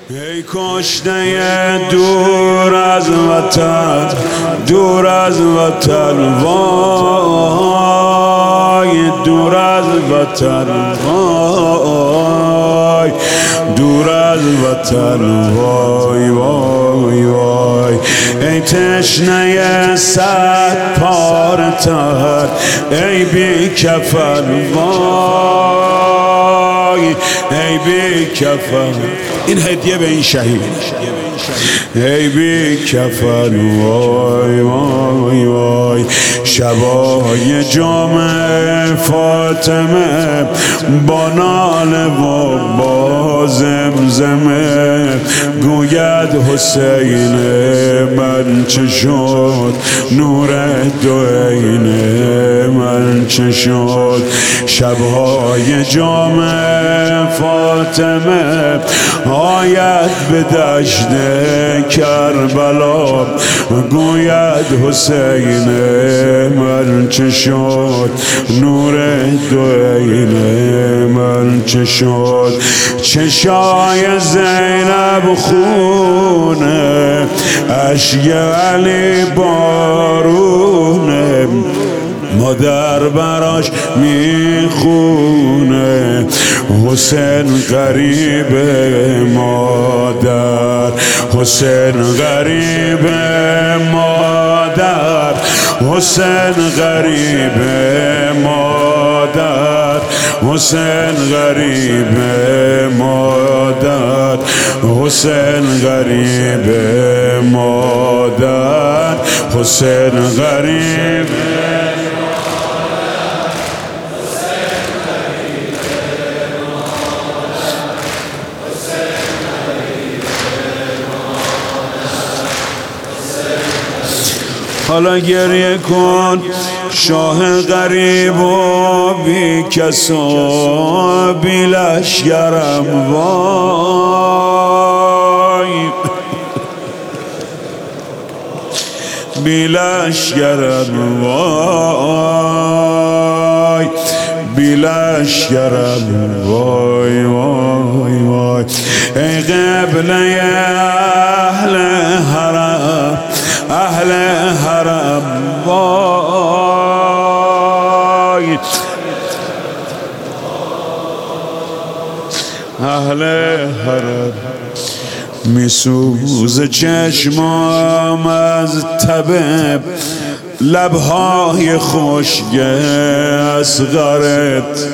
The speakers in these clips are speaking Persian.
ای کشته دور از وطن، دور از وطن، وای دور از وطن، وای دور از وطن، وای وای وای ای تشنه صد پاره تن، ای بی کفن، وای ای بی کفن. این هدیه به این شهید. ای بی کفن، وای وای وای شبای جام فاطمه با ناله و با زمزمه گوید حسین من چه شد، نور دو عین من چه شد. شبهای جام فاطمه آید به دشت کربلا گوید حسین من چه شد، نور دو عین من چه شد. چشای زینب خونه، اشک علی بارونه، مادر براش میخونه. حسین غریب مادر، حسین غریب مادر، حسین غریب مادر، حسین غریب مادر، حسین غریب مادر، حسین غریب. حالا گریه کن شاه غریب و بی کس و بی لشکرم، وای بی لشکرم، وای بی لشکرم، وای وای وای ای قبله اهل حرم، اهل حرم، وای اهل حرم. میسوزه چشمام از تب لبهای خشک اصغرت،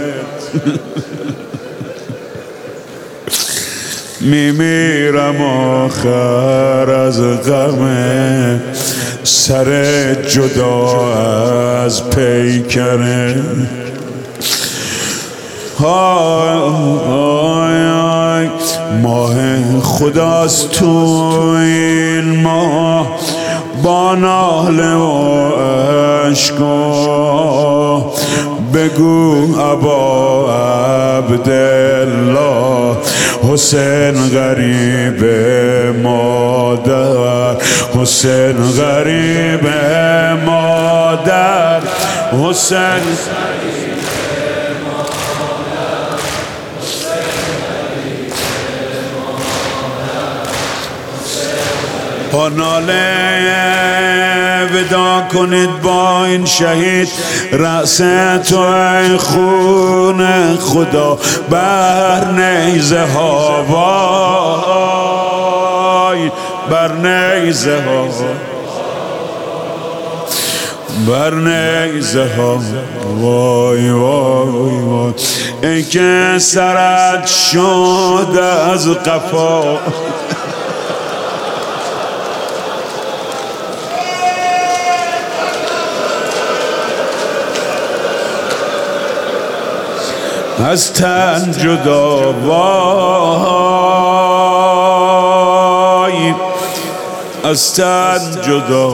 میمیرم آخر از غم سر جدا از پیکره. های های ماه خداست تو این ماه با ناله و اشکا بگو ابا عبدالله حسین غریب مادر، حسین غریب مادر، حسین با ناله ودا کنید با این شهید. رأس تو ای خون خدا بر نیزه ها، وای بر نیزه ها، بر نیزه ها، وای وای وای ای که سرت شد از قفا. از تن جدا، وای از تن جدا،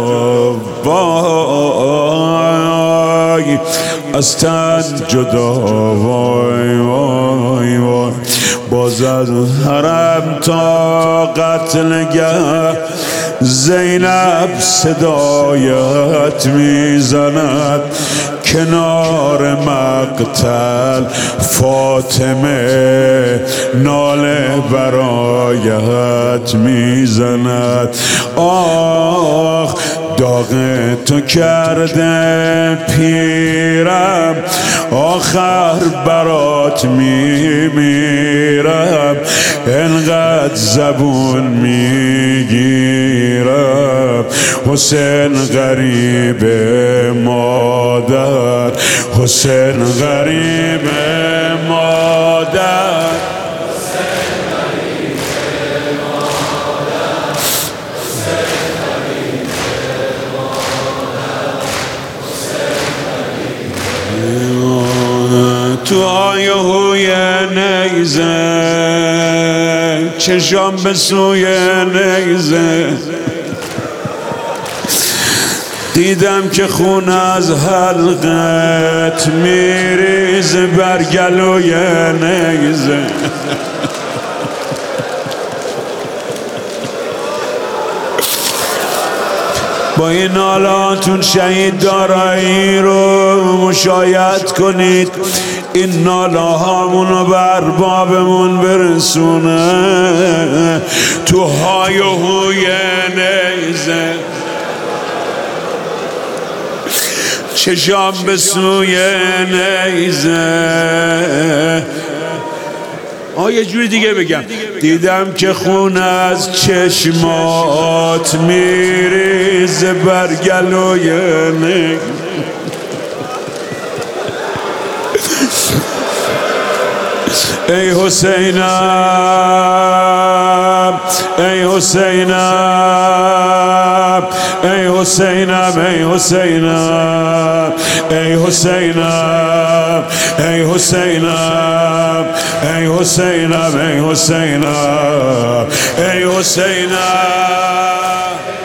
وای از تن جدا، وای وای وای باز از حرم تا قتلگه زینب صدایت میزند کنار مقتل فاطمه ناله برایت میزند. آخ داغ تو کرده پیرم، آخر برات میمیرم. انقدر زبون میگیرم حسین غریب مادر، حسین غریب مادر. تو آیهوی نیزه چشام به سوی نیزه، دیدم که خون از حلقت میریزه بر گلوی نیزه. با این نالاتون شهید دارایی رو مشایعت کنید، این ناله هامونو بر بابمون برسونه. تو های و هوی نیزه چشام به سوی نیزه. یه جوری دیگه بگم، دیدم که خون از چشمات میریزه بر گلوی نیزه. ای حسینم ای حسینم ای حسینم ای حسینم ای حسینم ای حسینم ای حسینم ای حسینم ای حسینم.